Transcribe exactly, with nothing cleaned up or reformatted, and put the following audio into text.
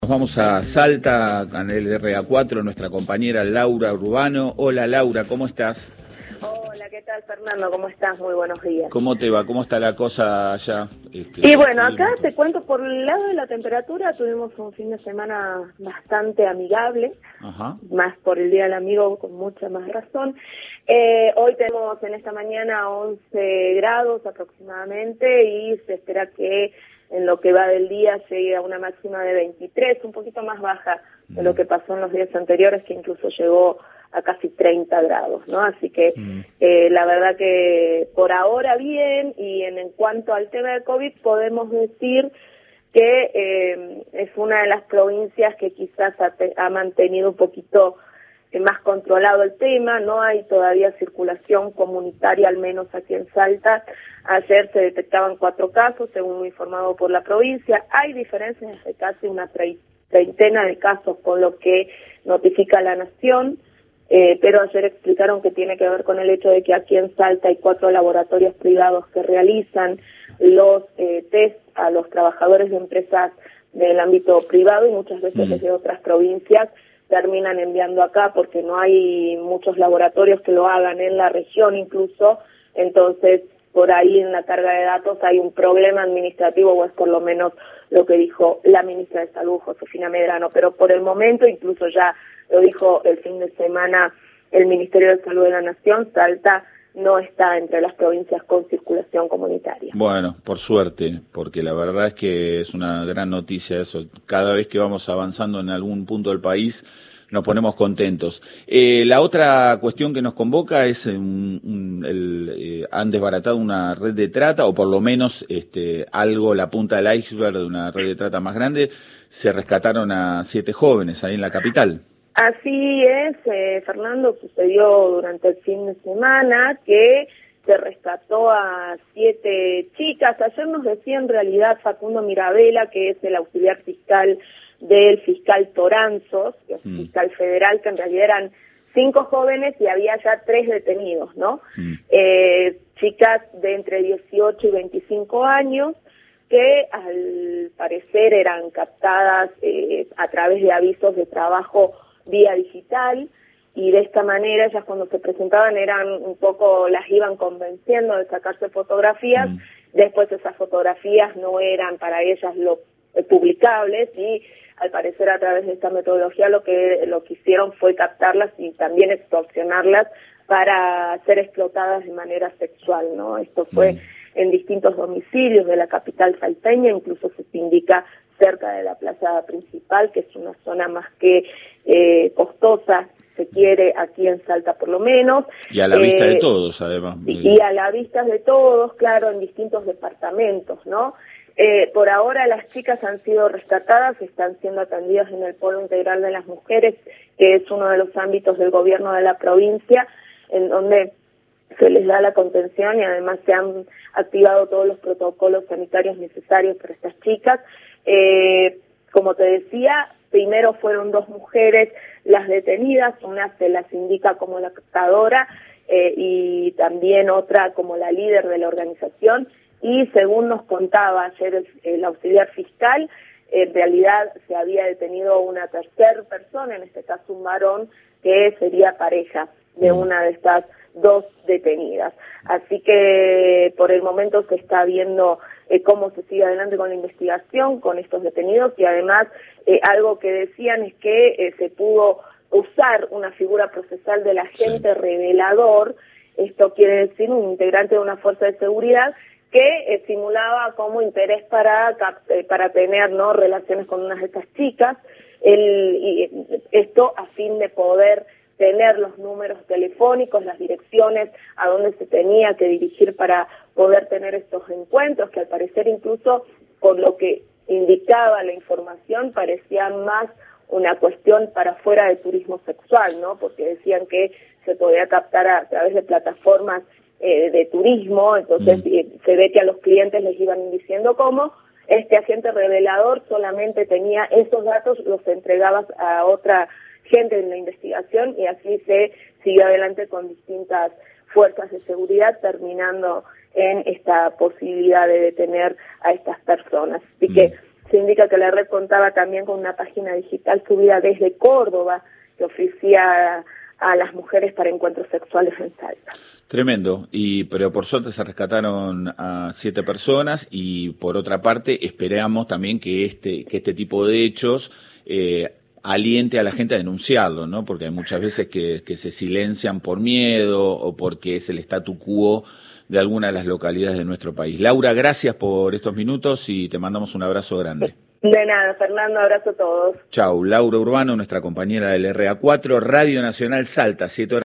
Nos vamos a Salta, en el R A cuatro, nuestra compañera Laura Urbano. Hola Laura, ¿cómo estás? Hola, ¿qué tal Fernando? ¿Cómo estás? Muy buenos días. ¿Cómo te va? ¿Cómo está la cosa allá? Este, Y bueno, acá te cuento, por el lado de la temperatura, tuvimos un fin de semana bastante amigable, Ajá. más por el Día del Amigo, con mucha más razón. Eh, hoy tenemos en esta mañana once grados aproximadamente y se espera que en lo que va del día llegue a una máxima de veintitrés, un poquito más baja de lo que pasó en los días anteriores, que incluso llegó a casi treinta grados, ¿no? Así que mm. eh, la verdad que por ahora bien, y en, en cuanto al tema de COVID podemos decir que eh, es una de las provincias que quizás ha, te, ha mantenido un poquito eh, más controlado el tema. No hay todavía circulación comunitaria, al menos aquí en Salta. Ayer se detectaban cuatro casos, según lo informado por la provincia. Hay diferencias de casi una treintena de casos con lo que notifica la Nación. Eh, pero ayer explicaron que tiene que ver con el hecho de que aquí en Salta hay cuatro laboratorios privados que realizan los eh, test a los trabajadores de empresas del ámbito privado, y muchas veces mm. desde otras provincias terminan enviando acá porque no hay muchos laboratorios que lo hagan en la región incluso. Entonces por ahí en la carga de datos hay un problema administrativo, o es por lo menos lo que dijo la ministra de Salud, Josefina Medrano. Pero por el momento, incluso ya lo dijo el fin de semana el Ministerio de Salud de la Nación, Salta no está entre las provincias con circulación comunitaria. Bueno, por suerte, porque la verdad es que es una gran noticia eso. Cada vez que vamos avanzando en algún punto del país nos ponemos contentos. Eh, la otra cuestión que nos convoca es un, un, el, eh, han desbaratado una red de trata, o por lo menos este, algo, la punta del iceberg de una red de trata más grande. Se rescataron a siete jóvenes ahí en la capital. Así es, eh, Fernando, sucedió durante el fin de semana que se rescató a siete chicas. Ayer nos decía en realidad Facundo Mirabella, que es el auxiliar fiscal del fiscal Toranzos, que es mm. fiscal federal, que en realidad eran cinco jóvenes y había ya tres detenidos, ¿no? Mm. Eh, chicas de entre dieciocho y veinticinco años, que al parecer eran captadas eh, a través de avisos de trabajo vía digital, y de esta manera ellas cuando se presentaban eran un poco, las iban convenciendo de sacarse fotografías. Mm. Después esas fotografías no eran para ellas lo eh, publicables, y al parecer a través de esta metodología lo que lo que hicieron fue captarlas y también extorsionarlas para ser explotadas de manera sexual, ¿no? Esto fue mm. en distintos domicilios de la capital salteña, incluso se indica cerca de la plaza principal, que es una zona más que eh, costosa, se quiere, aquí en Salta por lo menos. Y a la eh, vista de todos, además. Y, y a la vista de todos, claro, en distintos departamentos, ¿no? Eh, por ahora las chicas han sido rescatadas, están siendo atendidas en el Polo Integral de las Mujeres, que es uno de los ámbitos del gobierno de la provincia, en donde se les da la contención y además se han activado todos los protocolos sanitarios necesarios para estas chicas. Eh, como te decía, primero fueron dos mujeres las detenidas, una se las indica como la captadora eh, y también otra como la líder de la organización, y según nos contaba ayer el, el auxiliar fiscal, en realidad se había detenido una tercera persona, en este caso un varón, que sería pareja de una de estas dos detenidas. Así que por el momento se está viendo eh, cómo se sigue adelante con la investigación, con estos detenidos, y además eh, algo que decían es que eh, se pudo usar una figura procesal del agente sí. revelador. Esto quiere decir un integrante de una fuerza de seguridad que eh, simulaba como interés para eh, para tener no relaciones con unas de estas chicas, el, y, esto a fin de poder tener los números telefónicos, las direcciones a donde se tenía que dirigir para poder tener estos encuentros, que al parecer incluso por lo que indicaba la información parecía más una cuestión para fuera de turismo sexual, ¿no? Porque decían que se podía captar a, a través de plataformas eh, de turismo, entonces mm. eh, se ve que a los clientes les iban diciendo cómo. Este agente revelador solamente tenía esos datos, los entregaba a otra gente en la investigación, y así se siguió adelante con distintas fuerzas de seguridad, terminando en esta posibilidad de detener a estas personas. Así mm. que Se indica que la red contaba también con una página digital subida desde Córdoba que ofrecía a las mujeres para encuentros sexuales en Salta. Tremendo, y pero por suerte se rescataron a siete personas y por otra parte esperamos también que este que este tipo de hechos eh, aliente a la gente a denunciarlo, ¿no? Porque hay muchas veces que, que se silencian por miedo o porque es el statu quo de alguna de las localidades de nuestro país. Laura, gracias por estos minutos y te mandamos un abrazo grande. De nada, Fernando, abrazo a todos. Chau, Laura Urbano, nuestra compañera del R A cuatro, Radio Nacional Salta, siete horas.